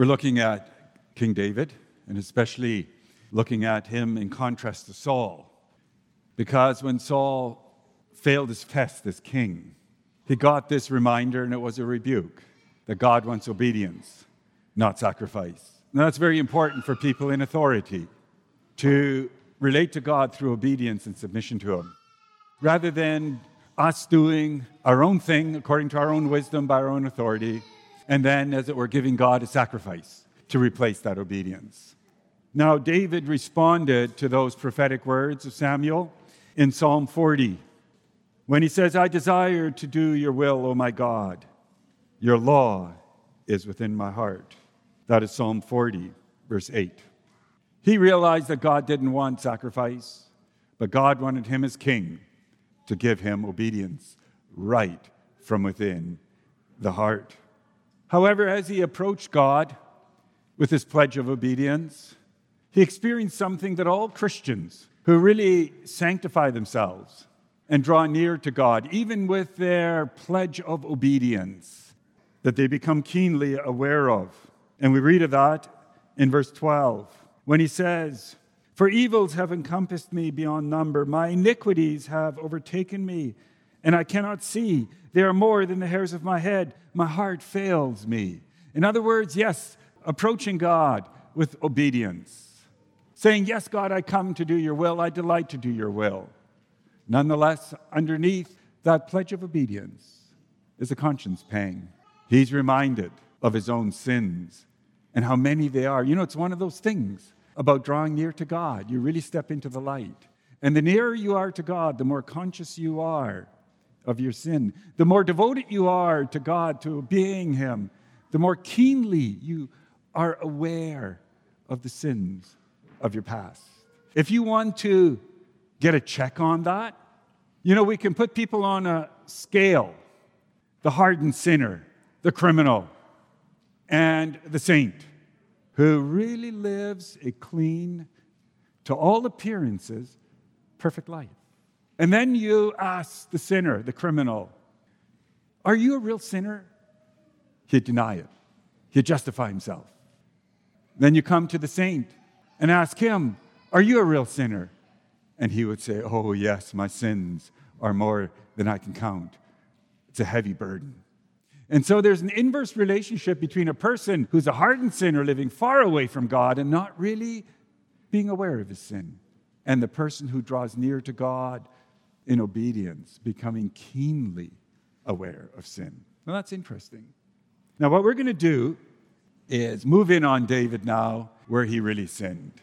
We're looking at King David, and especially looking at him in contrast to Saul. Because when Saul failed his test as king, he got this reminder, and it was a rebuke, that God wants obedience, not sacrifice. Now, that's very important for people in authority, to relate to God through obedience and submission to Him, rather than us doing our own thing according to our own wisdom by our own authority, and then, as it were, giving God a sacrifice to replace that obedience. Now, David responded to those prophetic words of Samuel in Psalm 40, when he says, I desire to do your will, O my God. Your law is within my heart. That is Psalm 40, verse 8. He realized that God didn't want sacrifice, but God wanted him as king to give him obedience right from within the heart. However, as he approached God with his pledge of obedience, he experienced something that all Christians who really sanctify themselves and draw near to God, even with their pledge of obedience, that they become keenly aware of. And we read of that in verse 12, when he says, For evils have encompassed me beyond number. My iniquities have overtaken me, and I cannot see. They are more than the hairs of my head. My heart fails me. In other words, yes, approaching God with obedience. Saying, yes, God, I come to do your will. I delight to do your will. Nonetheless, underneath that pledge of obedience is a conscience pang. He's reminded of his own sins and how many they are. You know, it's one of those things about drawing near to God. You really step into the light. And the nearer you are to God, the more conscious you are of your sin. The more devoted you are to God, to obeying Him, the more keenly you are aware of the sins of your past. If you want to get a check on that, you know, we can put people on a scale. The hardened sinner, the criminal, and the saint who really lives a clean, to all appearances, perfect life. And then you ask the sinner, the criminal, are you a real sinner? He'd deny it. He'd justify himself. Then you come to the saint and ask him, are you a real sinner? And he would say, oh yes, my sins are more than I can count. It's a heavy burden. And so there's an inverse relationship between a person who's a hardened sinner living far away from God and not really being aware of his sin, and the person who draws near to God in obedience, becoming keenly aware of sin. Now that's interesting. Now what we're going to do is move in on David now where he really sinned.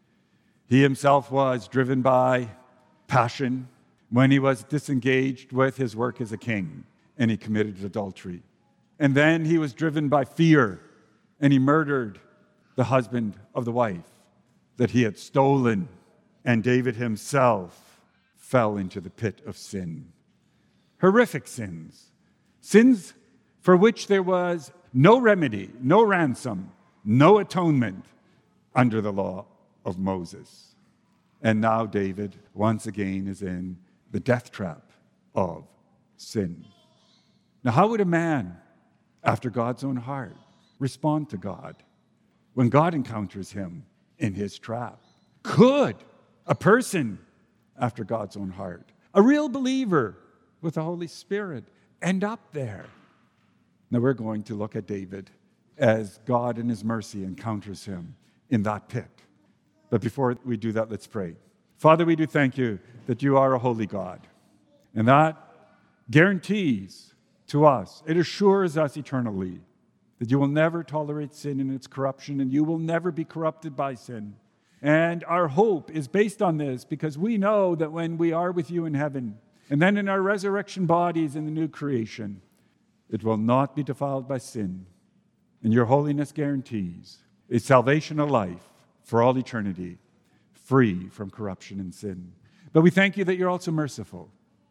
He himself was driven by passion when he was disengaged with his work as a king, and he committed adultery. And then he was driven by fear, and he murdered the husband of the wife that he had stolen. And David himself fell into the pit of sin. Horrific sins. Sins for which there was no remedy, no ransom, no atonement under the law of Moses. And now David, once again, is in the death trap of sin. Now, how would a man after God's own heart respond to God when God encounters him in his trap? Could a person after God's own heart, a real believer with the Holy Spirit, end up there? Now we're going to look at David as God in his mercy encounters him in that pit. But before we do that, let's pray. Father, we do thank you that you are a holy God, and that guarantees to us, it assures us eternally that you will never tolerate sin and its corruption, and you will never be corrupted by sin. And our hope is based on this because we know that when we are with you in heaven, and then in our resurrection bodies in the new creation, it will not be defiled by sin. And your holiness guarantees a salvation of life for all eternity, free from corruption and sin. But we thank you that you're also merciful.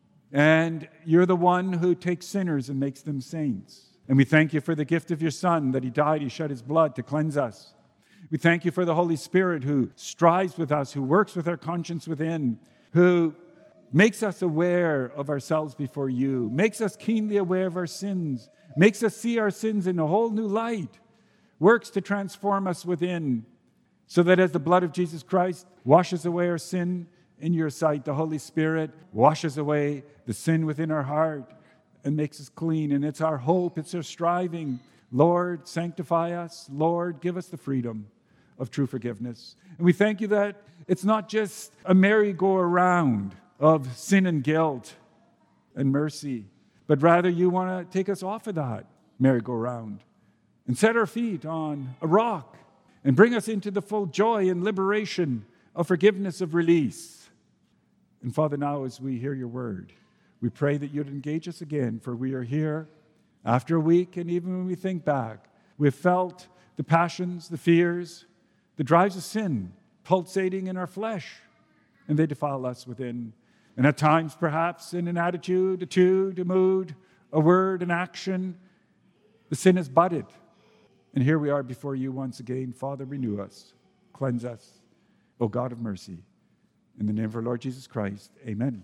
And you're the one who takes sinners and makes them saints. And we thank you for the gift of your Son, that he died, he shed his blood to cleanse us. We thank you for the Holy Spirit who strives with us, who works with our conscience within, who makes us aware of ourselves before you, makes us keenly aware of our sins, makes us see our sins in a whole new light, works to transform us within, so that as the blood of Jesus Christ washes away our sin in your sight, the Holy Spirit washes away the sin within our heart and makes us clean. And it's our hope, it's our striving. Lord, sanctify us. Lord, give us the freedom of true forgiveness. And we thank you that it's not just a merry-go-round of sin and guilt and mercy, but rather you want to take us off of that merry-go-round and set our feet on a rock and bring us into the full joy and liberation of forgiveness, of release. And Father, now as we hear your word, we pray that you'd engage us again, for we are here after a week, and even when we think back, we've felt the passions, the fears, the drives of sin pulsating in our flesh, and they defile us within. And at times, perhaps, in an attitude, a mood, a word, an action, the sin is budded. And here we are before you once again. Father, renew us, cleanse us, O God of mercy. In the name of our Lord Jesus Christ, amen.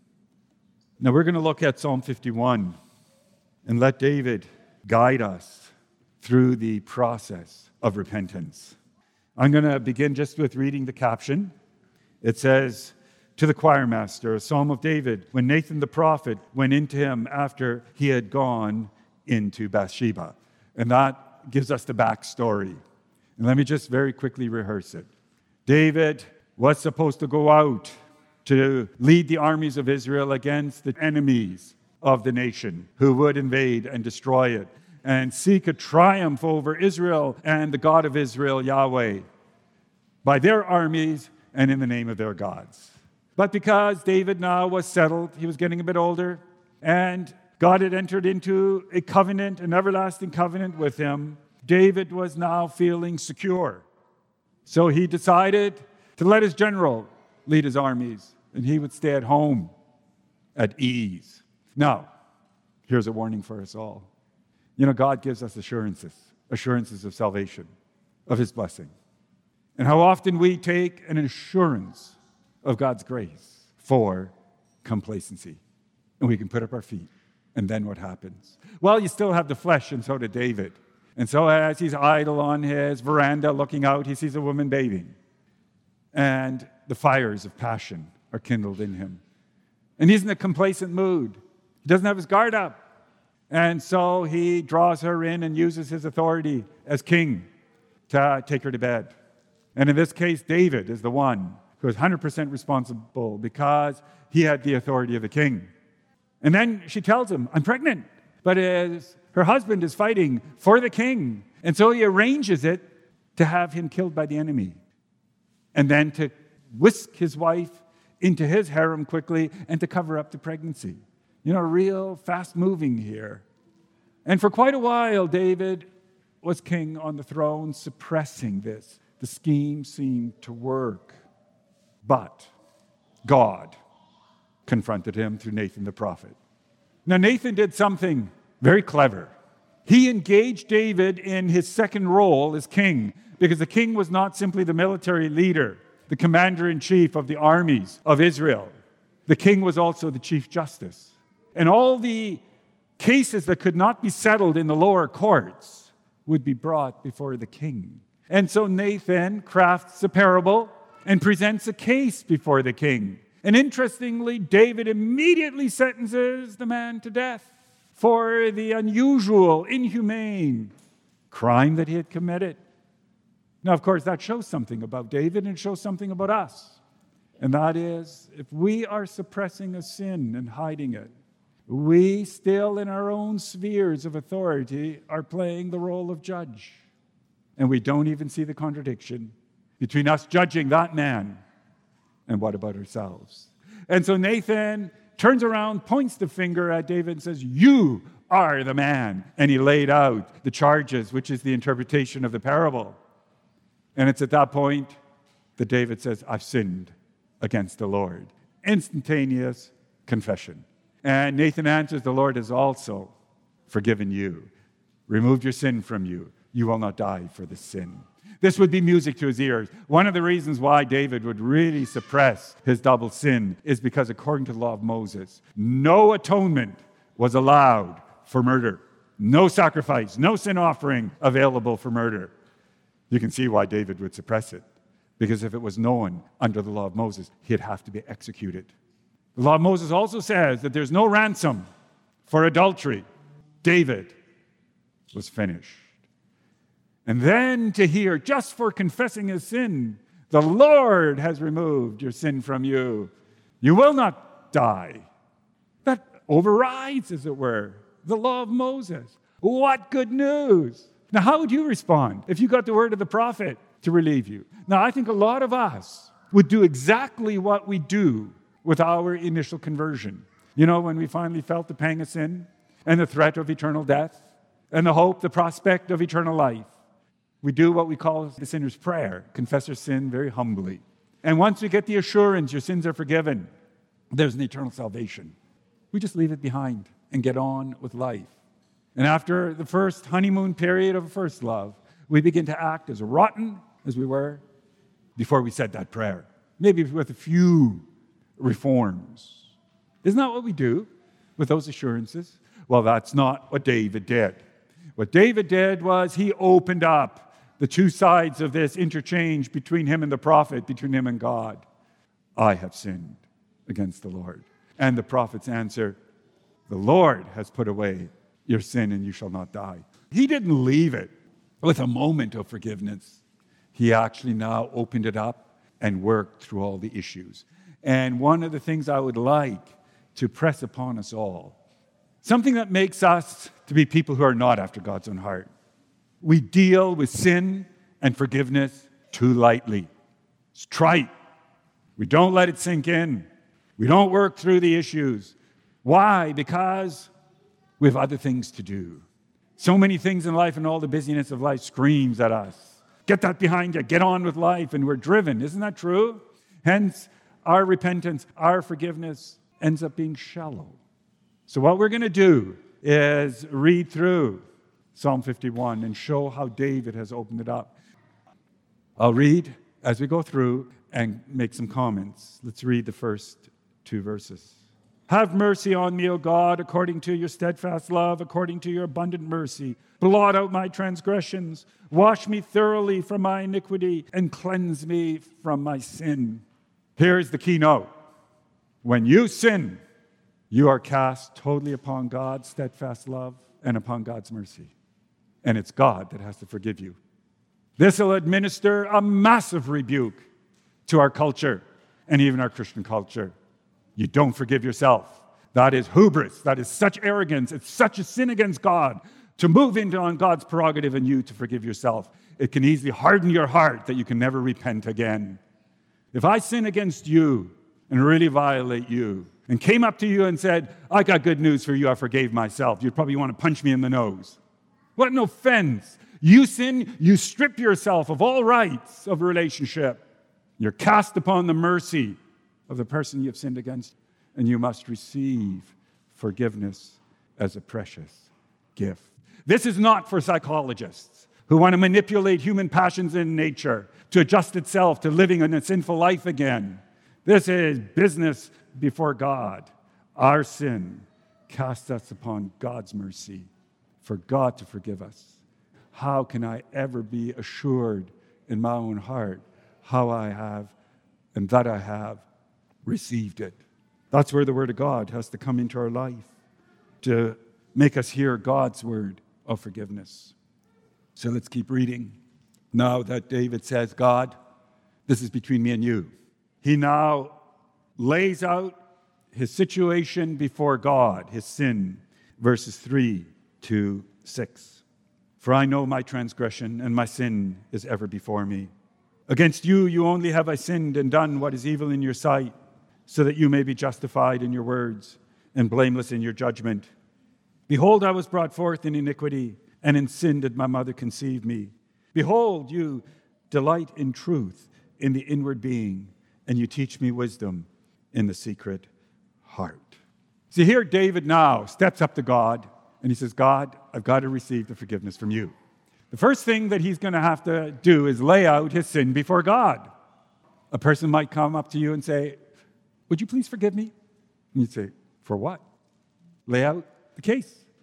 Now we're going to look at Psalm 51 and let David guide us through the process of repentance. I'm going to begin just with reading the caption. It says, to the choir master, a psalm of David, when Nathan the prophet went into him after he had gone into Bathsheba. And that gives us the backstory. And let me just very quickly rehearse it. David was supposed to go out to lead the armies of Israel against the enemies of the nation who would invade and destroy it and seek a triumph over Israel and the God of Israel, Yahweh, by their armies and in the name of their gods. But because David now was settled, he was getting a bit older, and God had entered into a covenant, an everlasting covenant with him, David was now feeling secure. So he decided to let his general lead his armies, and he would stay at home at ease. Now, here's a warning for us all. You know, God gives us assurances of salvation, of his blessing. And how often we take an assurance of God's grace for complacency. And we can put up our feet. And then what happens? Well, you still have the flesh, and so did David. And so as he's idle on his veranda looking out, he sees a woman bathing. And the fires of passion are kindled in him. And he's in a complacent mood. He doesn't have his guard up. And so he draws her in and uses his authority as king to take her to bed. And in this case, David is the one who is 100% responsible because he had the authority of the king. And then she tells him, I'm pregnant. But her husband is fighting for the king. And so he arranges it to have him killed by the enemy. And then to whisk his wife into his harem quickly and to cover up the pregnancy. You know, real fast moving here. And for quite a while, David was king on the throne, suppressing this. The scheme seemed to work. But God confronted him through Nathan the prophet. Now, Nathan did something very clever. He engaged David in his second role as king, because the king was not simply the military leader, the commander-in-chief of the armies of Israel. The king was also the chief justice. And all the cases that could not be settled in the lower courts would be brought before the king. And so Nathan crafts a parable and presents a case before the king. And interestingly, David immediately sentences the man to death for the unusual, inhumane crime that he had committed. Now, of course, that shows something about David and it shows something about us. And that is, if we are suppressing a sin and hiding it, we still in our own spheres of authority are playing the role of judge. And we don't even see the contradiction between us judging that man and what about ourselves. And so Nathan turns around, points the finger at David and says, you are the man. And he laid out the charges, which is the interpretation of the parable. And it's at that point that David says, I've sinned against the Lord. Instantaneous confession. And Nathan answers, the Lord has also forgiven you, removed your sin from you. You will not die for this sin. This would be music to his ears. One of the reasons why David would really suppress his double sin is because according to the law of Moses, no atonement was allowed for murder. no sacrifice, no sin offering available for murder. You can see why David would suppress it. Because if it was known under the law of Moses, he'd have to be executed. The law of Moses also says that there's no ransom for adultery. David was finished. And then to hear, just for confessing his sin, the Lord has removed your sin from you. You will not die. That overrides, as it were, the law of Moses. What good news! Now, how would you respond if you got the word of the prophet to relieve you? Now, I think a lot of us would do exactly what we do with our initial conversion. You know, when we finally felt the pang of sin and the threat of eternal death and the hope, the prospect of eternal life, we do what we call the sinner's prayer, confess our sin very humbly. And once we get the assurance your sins are forgiven, there's an eternal salvation. We just leave it behind and get on with life. And after the first honeymoon period of first love, we begin to act as rotten as we were before we said that prayer, maybe with a few reforms. Isn't that what we do with those assurances? Well, that's not what David did. What David did was he opened up the two sides of this interchange between him and the prophet, between him and God. I have sinned against the Lord. And the prophet's answer, the Lord has put away your sin and you shall not die. He didn't leave it with a moment of forgiveness. He actually now opened it up and worked through all the issues. And one of the things I would like to press upon us all, something that makes us to be people who are not after God's own heart. We deal with sin and forgiveness too lightly. It's trite. We don't let it sink in. We don't work through the issues. Why? Because we have other things to do. So many things in life and all the busyness of life screams at us. Get that behind you. Get on with life. And we're driven. Isn't that true? Hence, our repentance, our forgiveness ends up being shallow. So what we're going to do is read through Psalm 51 and show how David has opened it up. I'll read as we go through and make some comments. Let's read the first two verses. Have mercy on me, O God, according to your steadfast love, according to your abundant mercy. Blot out my transgressions. Wash me thoroughly from my iniquity and cleanse me from my sin. Here's the keynote. When you sin, you are cast totally upon God's steadfast love and upon God's mercy. And it's God that has to forgive you. This will administer a massive rebuke to our culture and even our Christian culture. You don't forgive yourself. That is hubris. That is such arrogance. It's such a sin against God to move into on God's prerogative and you to forgive yourself. It can easily harden your heart that you can never repent again. If I sin against you and really violate you and came up to you and said, I got good news for you, I forgave myself, you'd probably want to punch me in the nose. What an offense. You sin, you strip yourself of all rights of relationship. You're cast upon the mercy of the person you've sinned against, and you must receive forgiveness as a precious gift. This is not for psychologists who want to manipulate human passions in nature to adjust itself to living in a sinful life again. This is business before God. Our sin casts us upon God's mercy for God to forgive us. How can I ever be assured in my own heart how I have and that I have received it? That's where the Word of God has to come into our life to make us hear God's word of forgiveness. So let's keep reading. Now that David says, God, this is between me and you. He now lays out his situation before God, his sin, verses 3 to 6. For I know my transgression, and my sin is ever before me. Against you, you only have I sinned and done what is evil in your sight, so that you may be justified in your words and blameless in your judgment. Behold, I was brought forth in iniquity, and in sin did my mother conceive me. Behold, you delight in truth in the inward being, and you teach me wisdom in the secret heart. See, here David now steps up to God, and he says, God, I've got to receive the forgiveness from you. The first thing that he's going to have to do is lay out his sin before God. A person might come up to you and say, would you please forgive me? And you'd say, for what? Lay out the case.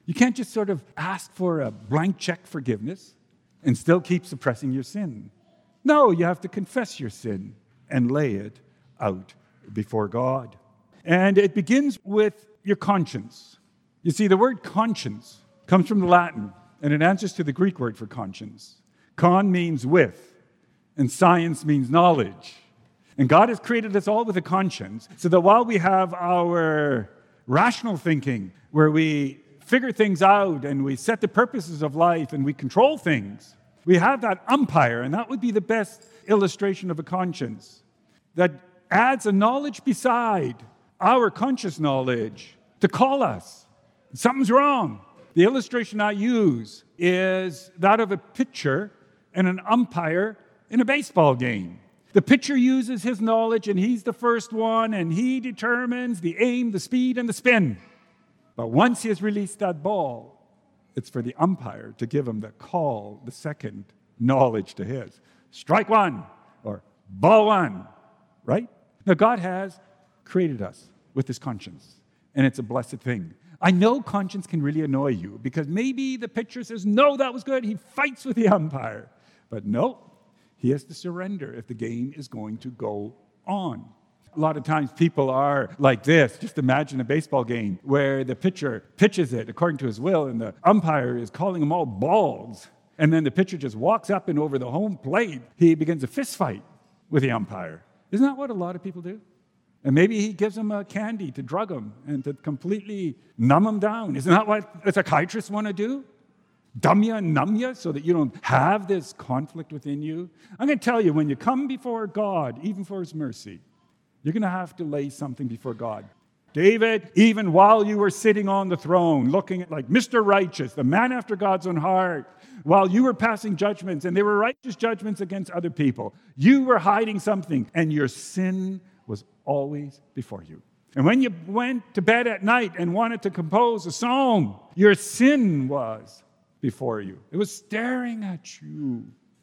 You can't just sort of ask for a blank check forgiveness and still keep suppressing your sin. No, you have to confess your sin and lay it out before God. And it begins with your conscience. You see, the word conscience comes from the Latin, and it answers to the Greek word for conscience. Con means with, and science means knowledge. And God has created us all with a conscience, so that while we have our rational thinking, where we figure things out and we set the purposes of life and we control things, we have that umpire, and that would be the best illustration of a conscience, that adds a knowledge beside our conscious knowledge to call us. Something's wrong. The illustration I use is that of a pitcher and an umpire in a baseball game. The pitcher uses his knowledge, and he's the first one, and he determines the aim, the speed, and the spin. But once he has released that ball, it's for the umpire to give him the call, the second knowledge to his. Strike one, or ball one, right? Now, God has created us with this conscience, and it's a blessed thing. I know conscience can really annoy you, because maybe the pitcher says, no, that was good. He fights with the umpire. But no, he has to surrender if the game is going to go on. A lot of times people are like this. Just imagine a baseball game where the pitcher pitches it according to his will, and the umpire is calling them all balls. And then the pitcher just walks up and over the home plate, he begins a fist fight with the umpire. Isn't that what a lot of people do? And maybe he gives them a candy to drug them and to completely numb them down. Isn't that what a psychiatrist want to do? Dumb you and numb you so that you don't have this conflict within you? I'm going to tell you, when you come before God, even for his mercy, you're going to have to lay something before God. David, even while you were sitting on the throne, looking at like Mr. Righteous, the man after God's own heart, while you were passing judgments, and they were righteous judgments against other people, you were hiding something, and your sin was always before you. And when you went to bed at night and wanted to compose a psalm, your sin was before you. It was staring at you.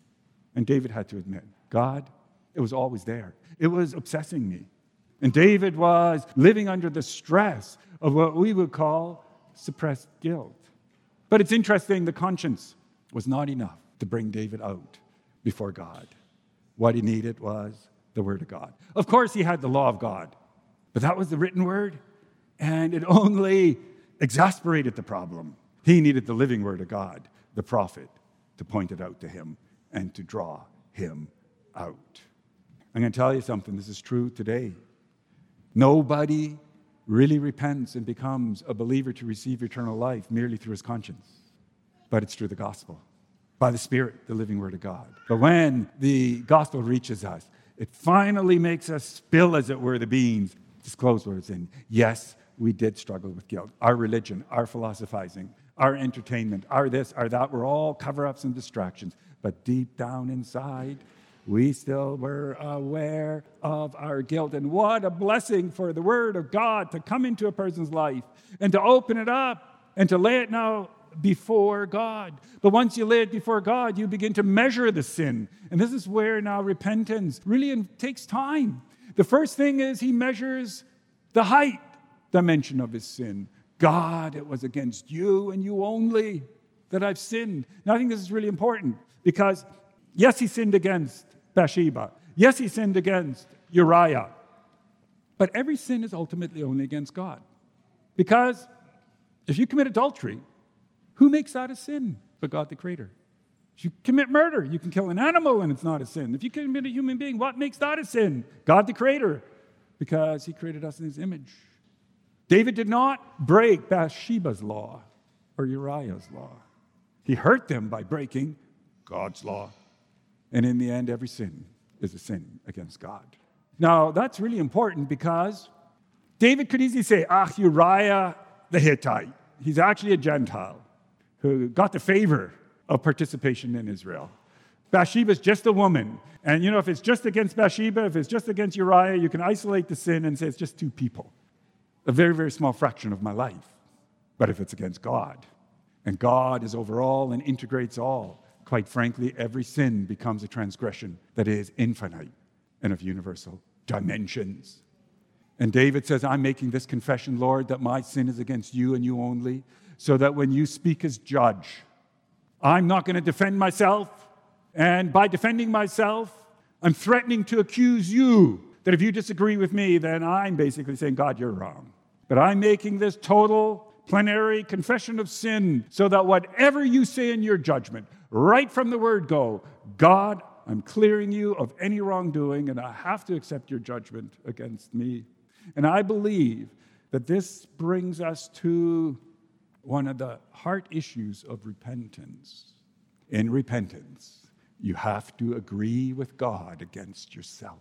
And David had to admit, God, it was always there. It was obsessing me. And David was living under the stress of what we would call suppressed guilt. But it's interesting, the conscience was not enough to bring David out before God. What he needed was the Word of God. Of course, he had the law of God, but that was the written Word, and it only exasperated the problem. He needed the living Word of God, the prophet, to point it out to him and to draw him out. I'm going to tell you something. This is true today. Nobody really repents and becomes a believer to receive eternal life merely through his conscience. But it's through the gospel, by the Spirit, the living Word of God. But when the gospel reaches us, it finally makes us spill, as it were, the beans, disclose where it's in. Yes, we did struggle with guilt. Our religion, our philosophizing, our entertainment, our this, our that, were all cover-ups and distractions. But deep down inside, we still were aware of our guilt. And what a blessing for the Word of God to come into a person's life and to open it up and to lay it now before God. But once you lay it before God, you begin to measure the sin. And this is where now repentance really takes time. The first thing is he measures the height dimension of his sin. God, it was against you and you only that I've sinned. Now, I think this is really important because, yes, he sinned against Bathsheba. Yes, he sinned against Uriah. But every sin is ultimately only against God. Because if you commit adultery, who makes that a sin but God the Creator? If you commit murder, you can kill an animal and it's not a sin. If you commit a human being, what makes that a sin? God the Creator, because he created us in his image. David did not break Bathsheba's law or Uriah's law. He hurt them by breaking God's law. And in the end, every sin is a sin against God. Now, that's really important because David could easily say, Uriah the Hittite, he's actually a Gentile who got the favor of participation in Israel. Bathsheba's just a woman. And if it's just against Bathsheba, if it's just against Uriah, you can isolate the sin and say it's just two people. A very, very small fraction of my life. But if it's against God, and God is over all and integrates all, quite frankly, every sin becomes a transgression that is infinite and of universal dimensions. And David says, I'm making this confession, Lord, that my sin is against you and you only. so that when you speak as judge, I'm not going to defend myself. And by defending myself, I'm threatening to accuse you that if you disagree with me, then I'm basically saying, God, you're wrong. But I'm making this total plenary confession of sin so that whatever you say in your judgment, right from the word go, God, I'm clearing you of any wrongdoing, and I have to accept your judgment against me. And I believe that this brings us to one of the heart issues of repentance. In repentance, you have to agree with God against yourself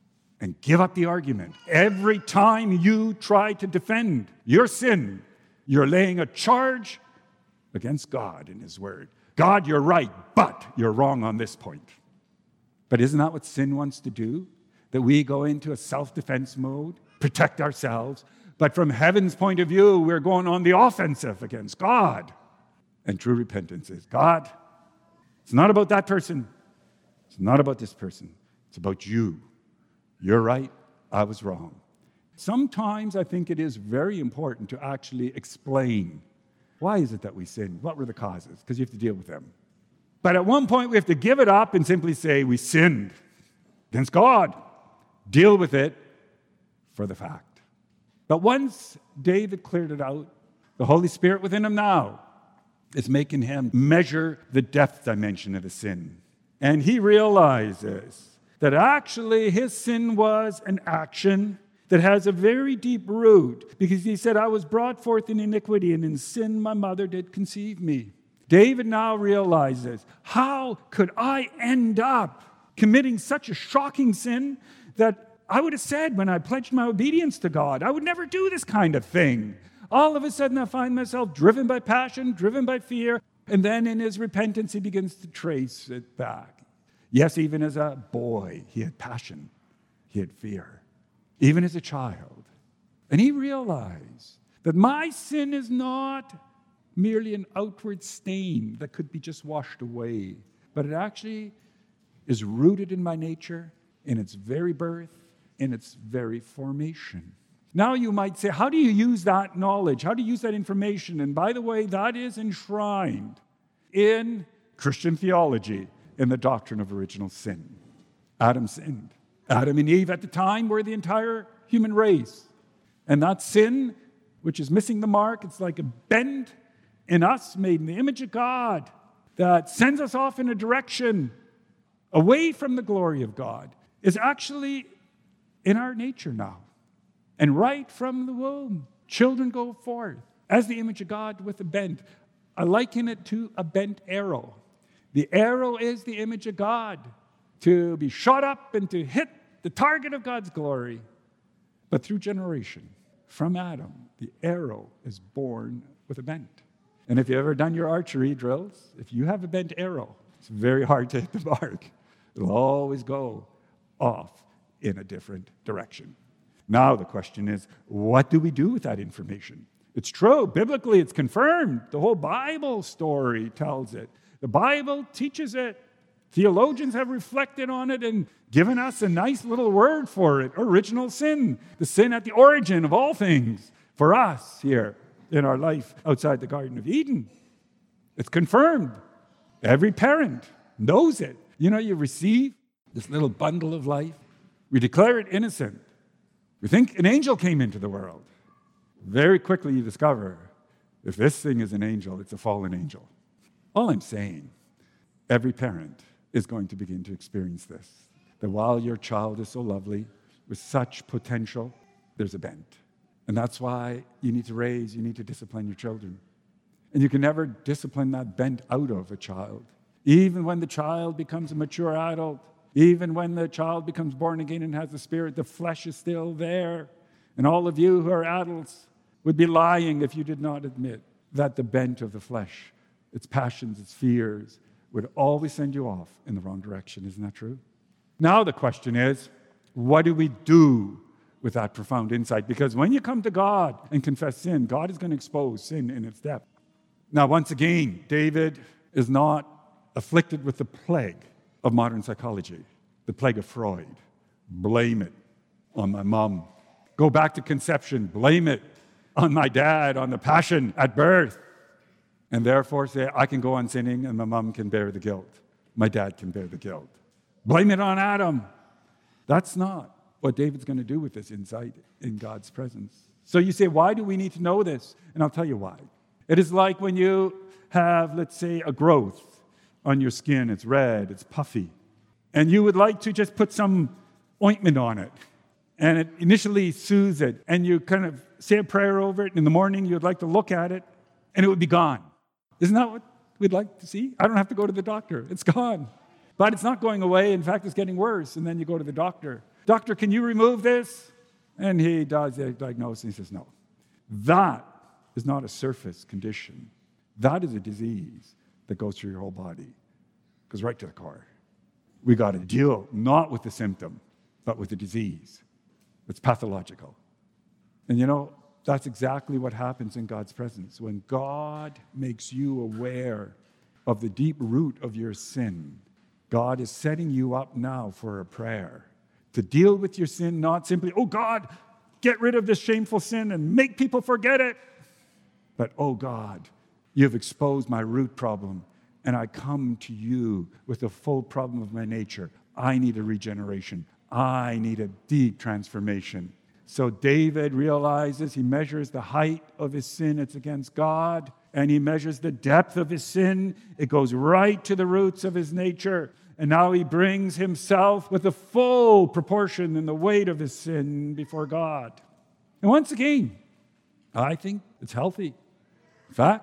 and give up the argument. Every time you try to defend your sin, you're laying a charge against God in His Word. God, you're right, but you're wrong on this point. But isn't that what sin wants to do? That we go into a self-defense mode, protect ourselves, but from heaven's point of view, we're going on the offensive against God. And true repentance is, God, it's not about that person. It's not about this person. It's about you. You're right. I was wrong. Sometimes I think it is very important to actually explain why is it that we sin? What were the causes? Because you have to deal with them. But at one point, we have to give it up and simply say we sinned against God. Deal with it for the fact. But once David cleared it out, the Holy Spirit within him now is making him measure the depth dimension of the sin. And he realizes that actually his sin was an action that has a very deep root, because he said, I was brought forth in iniquity, and in sin my mother did conceive me. David now realizes, how could I end up committing such a shocking sin that I would have said when I pledged my obedience to God, I would never do this kind of thing. All of a sudden I find myself driven by passion, driven by fear, and then in his repentance he begins to trace it back. Yes, even as a boy, he had passion, he had fear. Even as a child. And he realized that my sin is not merely an outward stain that could be just washed away, but it actually is rooted in my nature, in its very birth, in its very formation. Now you might say, how do you use that knowledge? How do you use that information? And by the way, that is enshrined in Christian theology, in the doctrine of original sin. Adam sinned. Adam and Eve at the time were the entire human race. And that sin, which is missing the mark, it's like a bend in us made in the image of God that sends us off in a direction away from the glory of God, is actually in our nature now. And right from the womb, children go forth as the image of God with a bent. I liken it to a bent arrow. The arrow is the image of God, to be shot up and to hit the target of God's glory. But through generation, from Adam, the arrow is born with a bent. And if you've ever done your archery drills, if you have a bent arrow, it's very hard to hit the mark. It'll always go off in a different direction. Now the question is, what do we do with that information? It's true. Biblically, it's confirmed. The whole Bible story tells it. The Bible teaches it. Theologians have reflected on it and given us a nice little word for it, original sin, the sin at the origin of all things for us here in our life outside the Garden of Eden. It's confirmed. Every parent knows it. You know, you receive this little bundle of life. We declare it innocent. We think an angel came into the world. Very quickly you discover, if this thing is an angel, it's a fallen angel. All I'm saying, every parent is going to begin to experience this. That while your child is so lovely, with such potential, there's a bent. And that's why you need to discipline your children. And you can never discipline that bent out of a child. Even when the child becomes a mature adult, even when the child becomes born again and has the Spirit, the flesh is still there. And all of you who are adults would be lying if you did not admit that the bent of the flesh, its passions, its fears, would always send you off in the wrong direction. Isn't that true? Now the question is, what do we do with that profound insight? Because when you come to God and confess sin, God is going to expose sin in its depth. Now, once again, David is not afflicted with the plague of modern psychology, the plague of Freud. Blame it on my mom. Go back to conception. Blame it on my dad, on the passion at birth. and therefore say, I can go on sinning and my mom can bear the guilt. My dad can bear the guilt. Blame it on Adam. That's not what David's going to do with this insight in God's presence. So you say, why do we need to know this? And I'll tell you why. It is like when you have, let's say, a growth on your skin. It's red, it's puffy. And you would like to just put some ointment on it. And it initially soothes it. And you kind of say a prayer over it. In the morning, you'd like to look at it, and it would be gone. Isn't that what we'd like to see? I don't have to go to the doctor. It's gone. But it's not going away. In fact, it's getting worse. And then you go to the doctor. Doctor, can you remove this? And he does the diagnosis, and he says, no. That is not a surface condition. That is a disease that goes through your whole body. Goes right to the core. We got to deal not with the symptom, but with the disease. It's pathological. And that's exactly what happens in God's presence. When God makes you aware of the deep root of your sin, God is setting you up now for a prayer to deal with your sin, not simply, oh God, get rid of this shameful sin and make people forget it. But, oh God, you've exposed my root problem, and I come to you with the full problem of my nature. I need a regeneration. I need a deep transformation. So David realizes, he measures the height of his sin, it's against God, and he measures the depth of his sin. It goes right to the roots of his nature. And now he brings himself with the full proportion and the weight of his sin before God. And once again, I think it's healthy. In fact,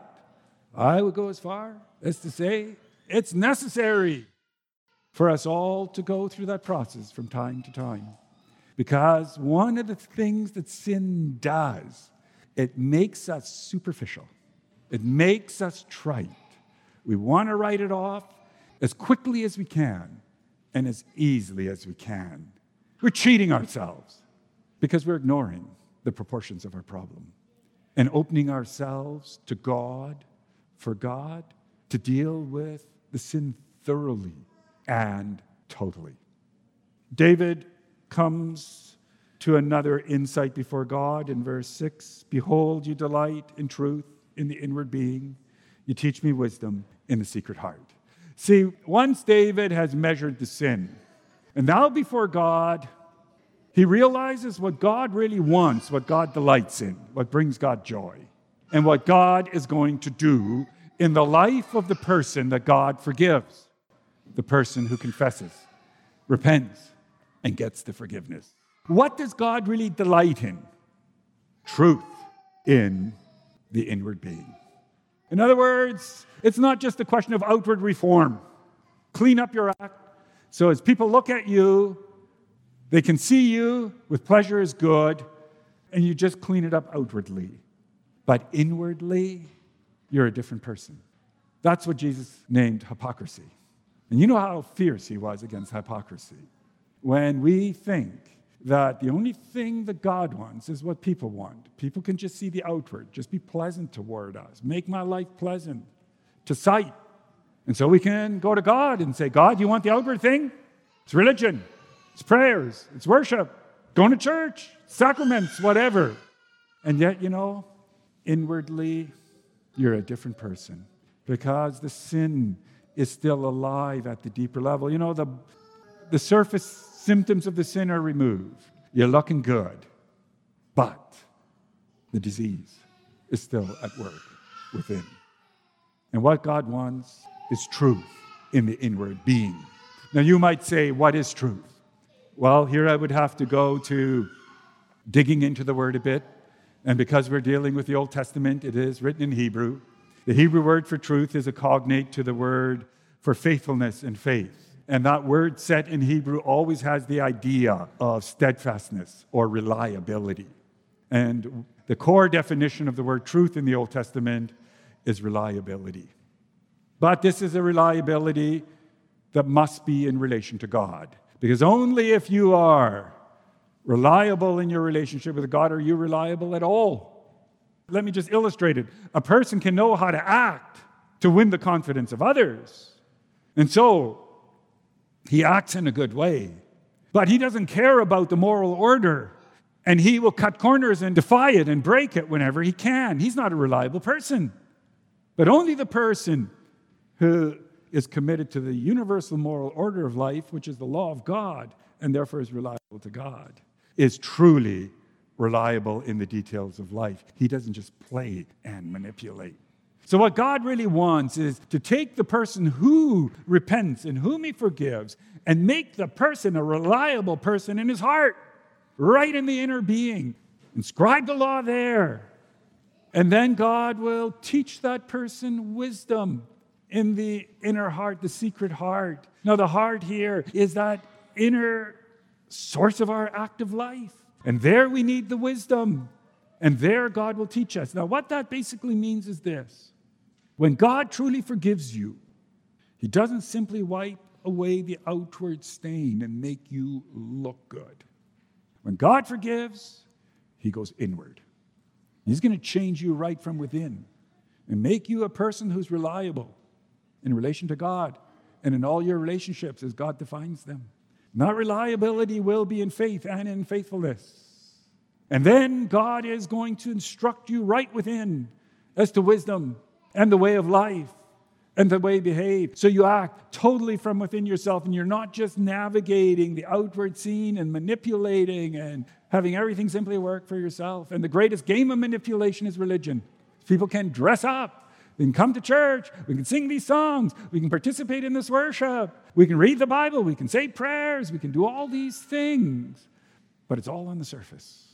I would go as far as to say it's necessary for us all to go through that process from time to time. Because one of the things that sin does, it makes us superficial. It makes us trite. We want to write it off as quickly as we can and as easily as we can. We're cheating ourselves because we're ignoring the proportions of our problem and opening ourselves to God, for God to deal with the sin thoroughly and totally. David comes to another insight before God in verse 6. Behold, you delight in truth in the inward being. You teach me wisdom in the secret heart. See, once David has measured the sin, and now before God, he realizes what God really wants, what God delights in, what brings God joy, and what God is going to do in the life of the person that God forgives, the person who confesses, repents, and gets the forgiveness. What does God really delight in? Truth in the inward being. In other words, it's not just a question of outward reform. Clean up your act so as people look at you, they can see you with pleasure is good, and you just clean it up outwardly. But inwardly, you're a different person. That's what Jesus named hypocrisy. And you know how fierce he was against hypocrisy. When we think that the only thing that God wants is what people want. People can just see the outward, just be pleasant toward us, make my life pleasant to sight. And so we can go to God and say, God, you want the outward thing? It's religion, it's prayers, it's worship, going to church, sacraments, whatever. And yet, inwardly, you're a different person because the sin is still alive at the deeper level. The surface symptoms of the sin are removed. You're looking good. But the disease is still at work within. And what God wants is truth in the inward being. Now you might say, what is truth? Well, here I would have to go to digging into the word a bit. And because we're dealing with the Old Testament, it is written in Hebrew. The Hebrew word for truth is a cognate to the word for faithfulness and faith. And that word set in Hebrew always has the idea of steadfastness or reliability. And the core definition of the word truth in the Old Testament is reliability. But this is a reliability that must be in relation to God. Because only if you are reliable in your relationship with God are you reliable at all. Let me just illustrate it. A person can know how to act to win the confidence of others. And so, he acts in a good way, but he doesn't care about the moral order, and he will cut corners and defy it and break it whenever he can. He's not a reliable person. But only the person who is committed to the universal moral order of life, which is the law of God, and therefore is reliable to God, is truly reliable in the details of life. He doesn't just play and manipulate. So what God really wants is to take the person who repents and whom he forgives and make the person a reliable person in his heart, right in the inner being. Inscribe the law there. And then God will teach that person wisdom in the inner heart, the secret heart. Now, the heart here is that inner source of our active life. And there we need the wisdom. And there God will teach us. Now, what that basically means is this. When God truly forgives you, he doesn't simply wipe away the outward stain and make you look good. When God forgives, he goes inward. He's going to change you right from within and make you a person who's reliable in relation to God and in all your relationships as God defines them. Not reliability will be in faith and in faithfulness. And then God is going to instruct you right within as to wisdom and the way of life and the way you behave. So you act totally from within yourself, and you're not just navigating the outward scene and manipulating and having everything simply work for yourself. And the greatest game of manipulation is religion. People can dress up. We can come to church. We can sing these songs. We can participate in this worship. We can read the Bible. We can say prayers. We can do all these things. But it's all on the surface.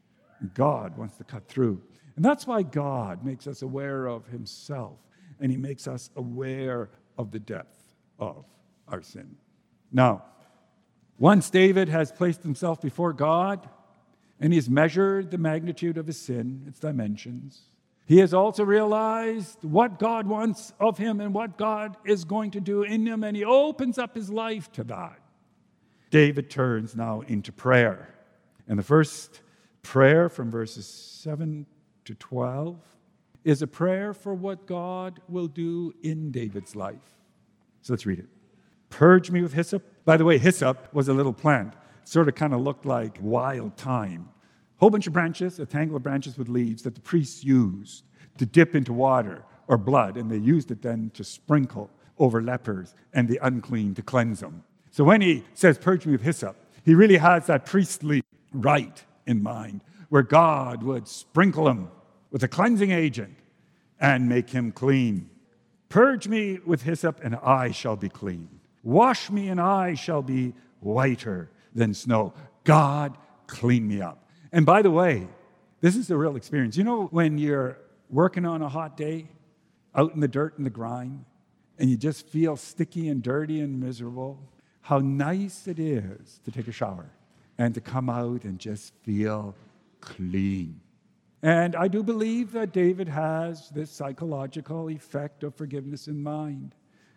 God wants to cut through. And that's why God makes us aware of himself. And he makes us aware of the depth of our sin. Now, once David has placed himself before God, and he has measured the magnitude of his sin, its dimensions, he has also realized what God wants of him and what God is going to do in him, and he opens up his life to that. David turns now into prayer. And the first prayer from verses 7 to 12 is a prayer for what God will do in David's life. So let's read it. Purge me with hyssop. By the way, hyssop was a little plant. It sort of kind of looked like wild thyme. A whole bunch of branches, a tangle of branches with leaves that the priests used to dip into water or blood, and they used it then to sprinkle over lepers and the unclean to cleanse them. So when he says, purge me with hyssop, he really has that priestly rite in mind, where God would sprinkle him with a cleansing agent and make him clean. Purge me with hyssop, and I shall be clean. Wash me, and I shall be whiter than snow. God, clean me up. And by the way, this is a real experience. You know when you're working on a hot day, out in the dirt and the grime, and you just feel sticky and dirty and miserable, how nice it is to take a shower and to come out and just feel clean. And I do believe that David has this psychological effect of forgiveness in mind.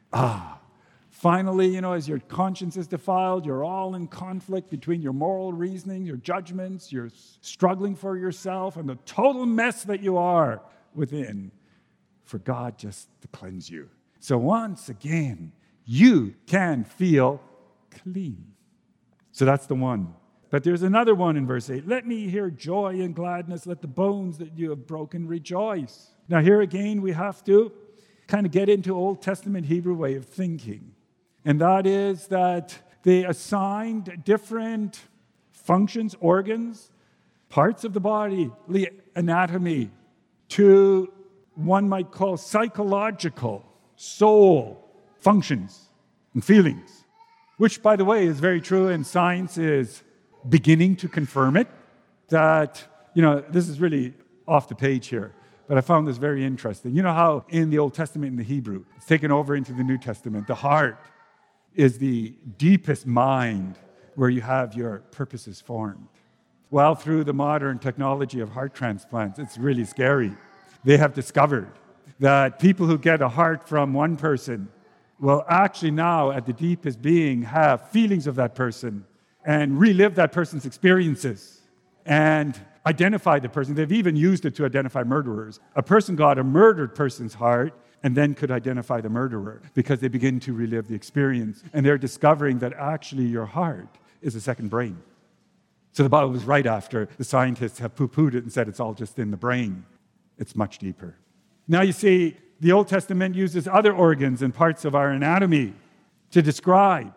Finally, as your conscience is defiled, you're all in conflict between your moral reasoning, your judgments, you're struggling for yourself, and the total mess that you are within, for God just to cleanse you. So once again, you can feel clean. So that's the one. But there's another one in verse 8. Let me hear joy and gladness. Let the bones that you have broken rejoice. Now here again, we have to kind of get into Old Testament Hebrew way of thinking. And that is that they assigned different functions, organs, parts of the body, the anatomy, to one might call psychological, soul functions and feelings, which, by the way, is very true, and science is beginning to confirm it, that, this is really off the page here, but I found this very interesting. You know how in the Old Testament, in the Hebrew, it's taken over into the New Testament, the heart is the deepest mind where you have your purposes formed. Well, through the modern technology of heart transplants, it's really scary. They have discovered that people who get a heart from one person will actually now, at the deepest being, have feelings of that person and relive that person's experiences and identify the person. They've even used it to identify murderers. A person got a murdered person's heart and then could identify the murderer because they begin to relive the experience. And they're discovering that actually your heart is a second brain. So the Bible was right after the scientists have poo-pooed it and said it's all just in the brain. It's much deeper. Now you see, the Old Testament uses other organs and parts of our anatomy to describe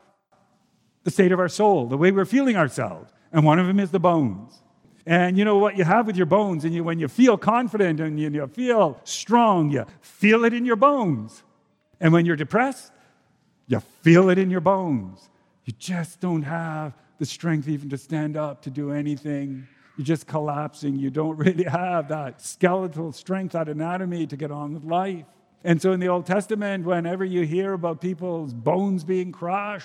the state of our soul, the way we're feeling ourselves. And one of them is the bones. And you know what you have with your bones, and when you feel confident and you feel strong, you feel it in your bones. And when you're depressed, you feel it in your bones. You just don't have the strength even to stand up, to do anything. You're just collapsing. You don't really have that skeletal strength, that anatomy to get on with life. And so in the Old Testament, whenever you hear about people's bones being crushed,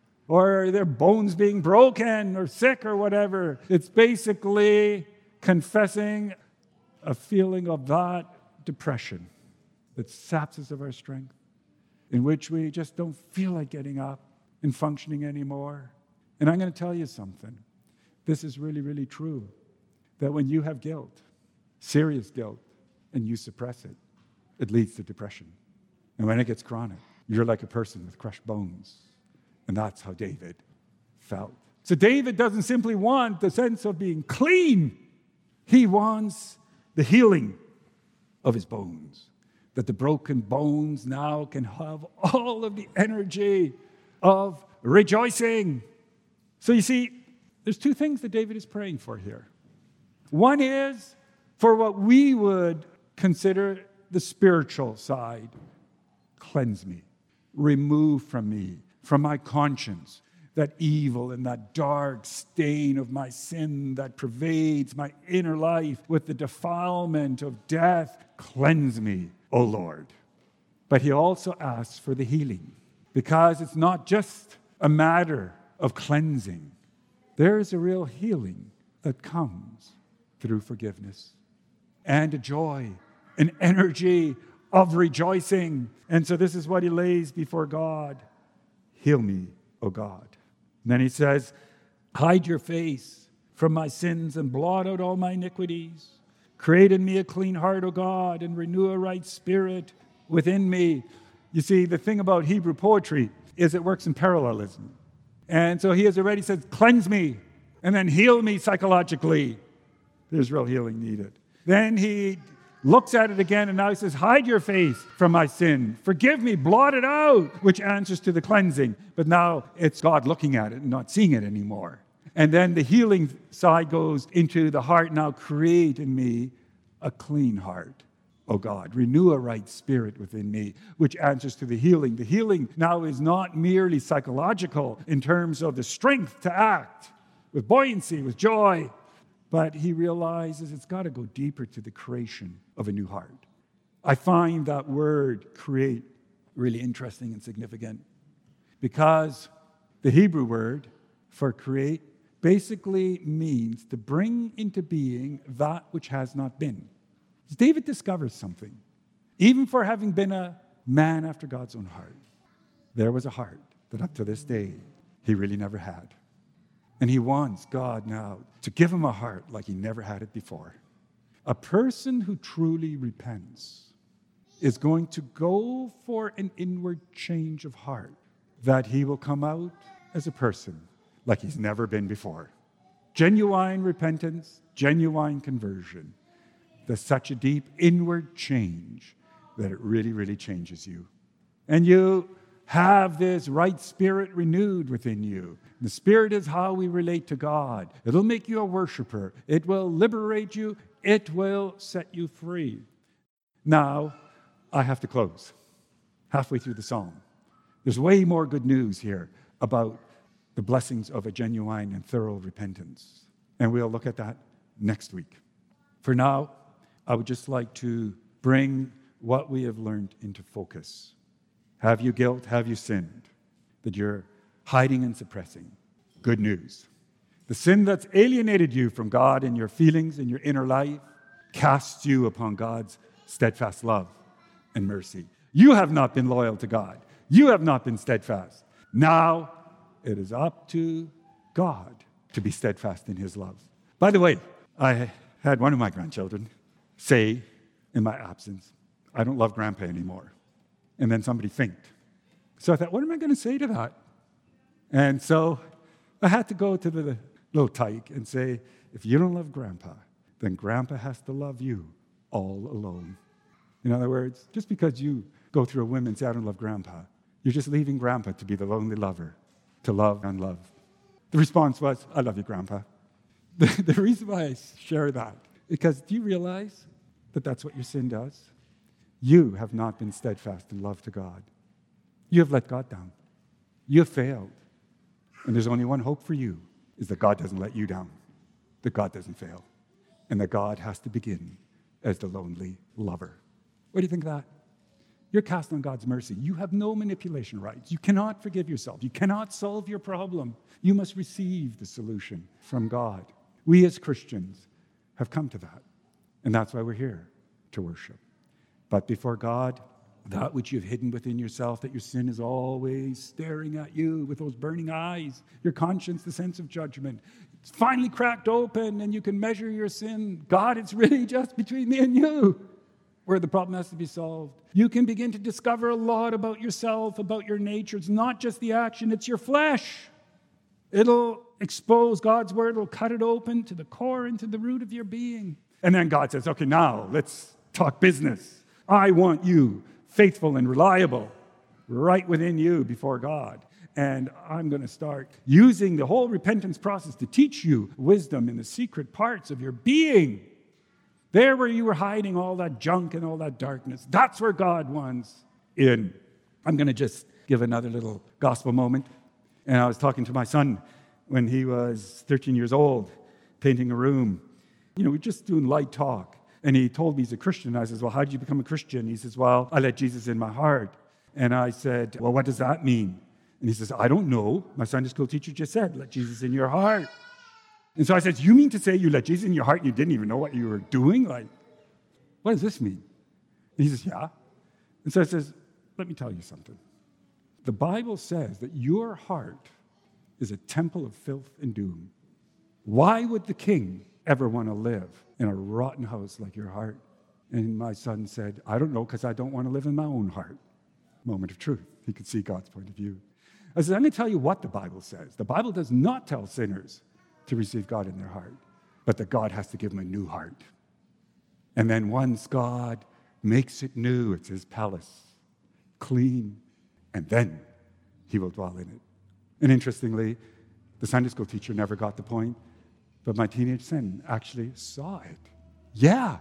or their bones being broken or sick or whatever, it's basically confessing a feeling of that depression that saps us of our strength, in which we just don't feel like getting up and functioning anymore. And I'm going to tell you something. This is really, really true. That when you have guilt, serious guilt, and you suppress it, it leads to depression. And when it gets chronic, you're like a person with crushed bones. And that's how David felt. So David doesn't simply want the sense of being clean. He wants the healing of his bones. That the broken bones now can have all of the energy of rejoicing. So you see, there's two things that David is praying for here. One is for what we would consider the spiritual side. Cleanse me. Remove from me, from my conscience, that evil and that dark stain of my sin that pervades my inner life with the defilement of death. Cleanse me, O Lord. But he also asks for the healing, because it's not just a matter of cleansing. There is a real healing that comes through forgiveness and a joy, an energy of rejoicing. And so this is what he lays before God. Heal me, O God. And then he says, hide your face from my sins and blot out all my iniquities. Create in me a clean heart, O God, and renew a right spirit within me. You see, the thing about Hebrew poetry is it works in parallelism. And so he has already said, cleanse me, and then heal me psychologically. There's real healing needed. Then he looks at it again, and now he says, hide your face from my sin. Forgive me, blot it out, which answers to the cleansing. But now it's God looking at it and not seeing it anymore. And then the healing side goes into the heart. Now create in me a clean heart, O God. Renew a right spirit within me, which answers to the healing. The healing now is not merely psychological in terms of the strength to act with buoyancy, with joy, but he realizes it's got to go deeper to the creation of a new heart. I find that word create really interesting and significant, because the Hebrew word for create basically means to bring into being that which has not been. David discovers something. Even for having been a man after God's own heart, there was a heart that up to this day he really never had. And he wants God now to give him a heart like he never had it before. A person who truly repents is going to go for an inward change of heart, that he will come out as a person like he's never been before. Genuine repentance, genuine conversion. There's such a deep inward change that it really, really changes you. And you have this right spirit renewed within you. The Spirit is how we relate to God. It'll make you a worshiper. It will liberate you. It will set you free. Now, I have to close. Halfway through the psalm. There's way more good news here about the blessings of a genuine and thorough repentance. And we'll look at that next week. For now, I would just like to bring what we have learned into focus. Have you guilt? Have you sinned? That you're hiding and suppressing. Good news. The sin that's alienated you from God in your feelings, in your inner life, casts you upon God's steadfast love and mercy. You have not been loyal to God. You have not been steadfast. Now it is up to God to be steadfast in his love. By the way, I had one of my grandchildren say in my absence, I don't love Grandpa anymore. And then somebody fainted. So I thought, what am I going to say to that? And so I had to go to the little tyke and say, if you don't love Grandpa, then Grandpa has to love you all alone. In other words, just because you go through a whim and say, I don't love Grandpa, you're just leaving Grandpa to be the lonely lover, to love and love. The response was, I love you, Grandpa. The reason why I share that, because do you realize that that's what your sin does? You have not been steadfast in love to God. You have let God down. You have failed. And there's only one hope for you, is that God doesn't let you down, that God doesn't fail, and that God has to begin as the lonely lover. What do you think of that? You're cast on God's mercy. You have no manipulation rights. You cannot forgive yourself. You cannot solve your problem. You must receive the solution from God. We as Christians have come to that, and that's why we're here, to worship. But before God, that which you've hidden within yourself, that your sin is always staring at you with those burning eyes, your conscience, the sense of judgment, it's finally cracked open and you can measure your sin. God, it's really just between me and you where the problem has to be solved. You can begin to discover a lot about yourself, about your nature. It's not just the action, it's your flesh. It'll expose God's word, it'll cut it open to the core and to the root of your being. And then God says, okay, now let's talk business. I want you faithful and reliable right within you before God. And I'm going to start using the whole repentance process to teach you wisdom in the secret parts of your being. There where you were hiding all that junk and all that darkness, that's where God wants in. I'm going to just give another little gospel moment. And I was talking to my son when he was 13 years old, painting a room. We're just doing light talk. And he told me he's a Christian. I said, well, how did you become a Christian? He says, well, I let Jesus in my heart. And I said, well, what does that mean? And he says, I don't know. My Sunday school teacher just said, let Jesus in your heart. And so I said, you mean to say you let Jesus in your heart and you didn't even know what you were doing? Like, what does this mean? And he says, yeah. And so I says, let me tell you something. The Bible says that your heart is a temple of filth and doom. Why would the king ever want to live in a rotten house like your heart? And my son said, I don't know, because I don't want to live in my own heart. Moment of truth. He could see God's point of view. I said, let me tell you what the Bible says. The Bible does not tell sinners to receive God in their heart, but that God has to give them a new heart. And then once God makes it new, it's his palace, clean, and then he will dwell in it. And interestingly, the Sunday school teacher never got the point, but my teenage son actually saw it. Yeah,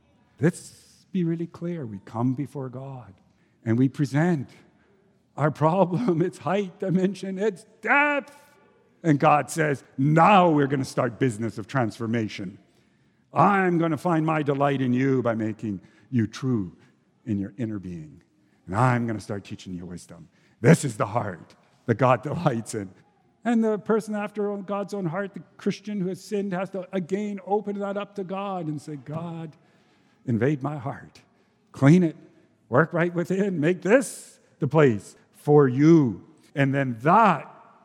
let's be really clear. We come before God and we present our problem, its height, dimension, its depth. And God says, now we're going to start business of transformation. I'm going to find my delight in you by making you true in your inner being. And I'm going to start teaching you wisdom. This is the heart that God delights in. And the person after God's own heart, the Christian who has sinned, has to again open that up to God and say, God, invade my heart. Clean it. Work right within. Make this the place for you. And then that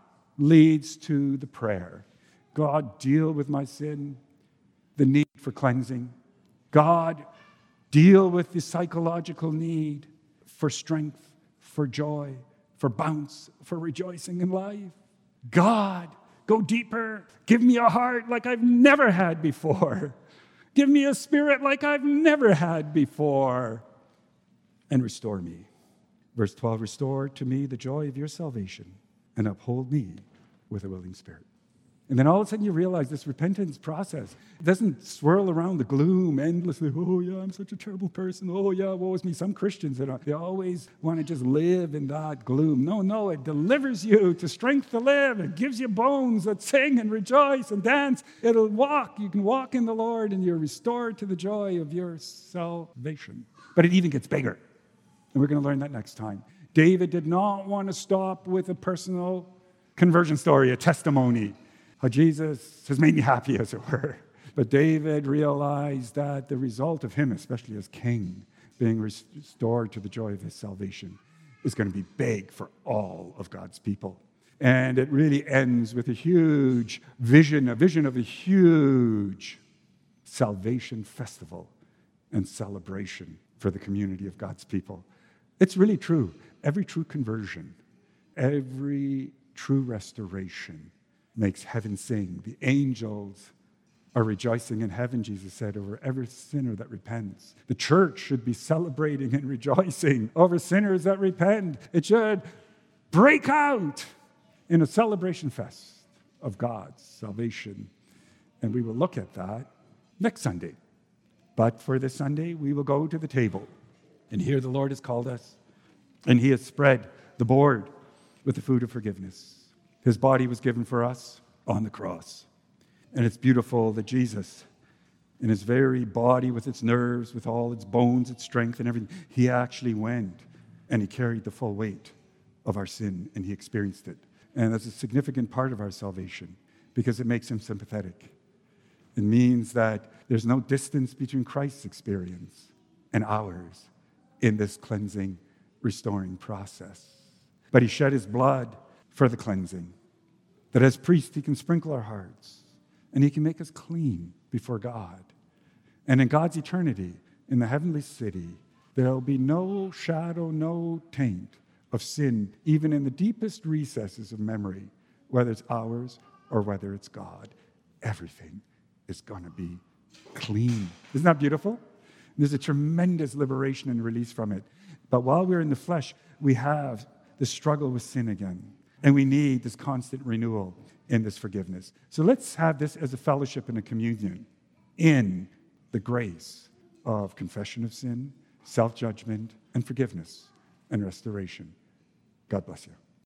leads to the prayer. God, deal with my sin, the need for cleansing. God, deal with the psychological need for strength, for joy, for bounce, for rejoicing in life. God, go deeper. Give me a heart like I've never had before. Give me a spirit like I've never had before. And restore me. Verse 12, restore to me the joy of your salvation and uphold me with a willing spirit. And then all of a sudden you realize this repentance process doesn't swirl around the gloom endlessly. Oh, yeah, I'm such a terrible person. Oh, yeah, woe is me. Some Christians, they always want to just live in that gloom. No, it delivers you to strength to live. It gives you bones that sing and rejoice and dance. It'll walk. You can walk in the Lord and you're restored to the joy of your salvation. But it even gets bigger. And we're going to learn that next time. David did not want to stop with a personal conversion story, a testimony. How Jesus has made me happy, as it were. But David realized that the result of him, especially as king, being restored to the joy of his salvation, is going to be big for all of God's people. And it really ends with a huge vision, a vision of a huge salvation festival and celebration for the community of God's people. It's really true. Every true conversion, every true restoration makes heaven sing. The angels are rejoicing in heaven, Jesus said, over every sinner that repents. The church should be celebrating and rejoicing over sinners that repent. It should break out in a celebration fest of God's salvation. And we will look at that next Sunday. But for this Sunday, we will go to the table. And here the Lord has called us. And he has spread the board with the food of forgiveness. His body was given for us on the cross. And it's beautiful that Jesus, in his very body, with its nerves, with all its bones, its strength and everything, he actually went and he carried the full weight of our sin and he experienced it. And that's a significant part of our salvation because it makes him sympathetic. It means that there's no distance between Christ's experience and ours in this cleansing, restoring process. But he shed his blood for the cleansing. That as priest, he can sprinkle our hearts and he can make us clean before God. And in God's eternity, in the heavenly city, there will be no shadow, no taint of sin, even in the deepest recesses of memory, whether it's ours or whether it's God. Everything is going to be clean. Isn't that beautiful? There's a tremendous liberation and release from it. But while we're in the flesh, we have the struggle with sin again. And we need this constant renewal in this forgiveness. So let's have this as a fellowship and a communion in the grace of confession of sin, self-judgment, and forgiveness and restoration. God bless you.